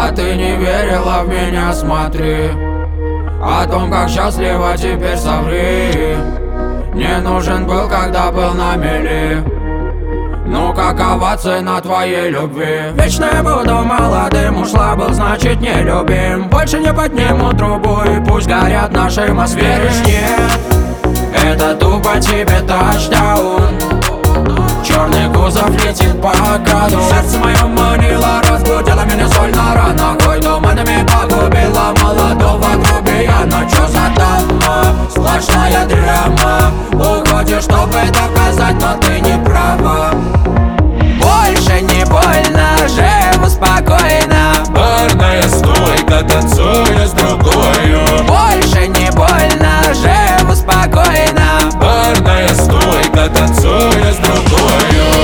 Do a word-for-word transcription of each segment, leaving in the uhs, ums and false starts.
А ты не верила в меня, смотри. О том, как счастлива теперь, соври. Не нужен был, когда был на мели. Ну какова цена твоей любви? Вечно я буду молодым, ушла был, значит не любим. Больше не подниму трубу и пусть горят наши Москвы. Веришь, нет, это тупо тебе тачдаун. Черный кузов летит по граду. Сердце мое манило, разбудила меня соль на ранах. Ой, туманами погубила молодого грубияна. Чё за дама? Сплошная драма. Уходишь, чтобы доказать, но ты не права. Больше не больно, живу спокойно. Барная стойка, танцуя с другою. Больше не больно, живу спокойно. Барная стойка, танцуя с другою.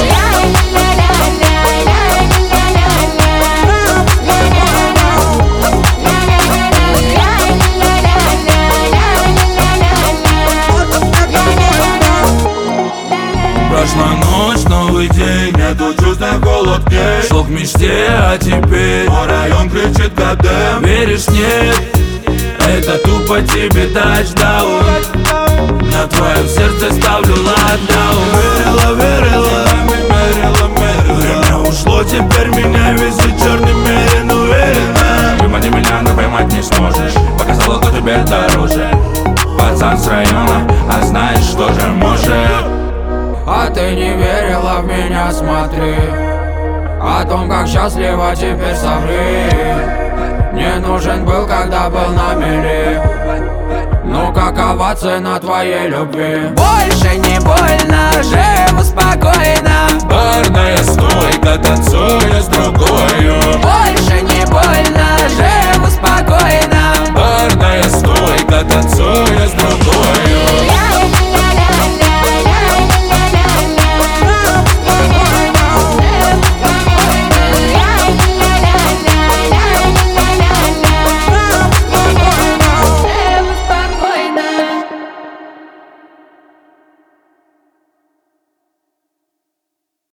Прошла ночь, новый день, нету чувств, на холод к ней. Шел к мечте, а теперь мой район кричит гадем. Веришь, нет, это тупо тебе тачдаун. На твоем сердце ставлю локдаун. Верила, верила, мерила, мерила. Время ушло, теперь меня везет черный мерин. Уверена, вымани меня, но поймать не сможешь. Показала, кто тебе дороже. Пацан с района, а знаешь, что же может. А ты не верила в меня, смотри. О том, как счастлива теперь, соври. Не нужен был, когда был на мели. Ну какова цена твоей любви? Больше не больно, живу спокойно. Барная стойка, танцуя с другою.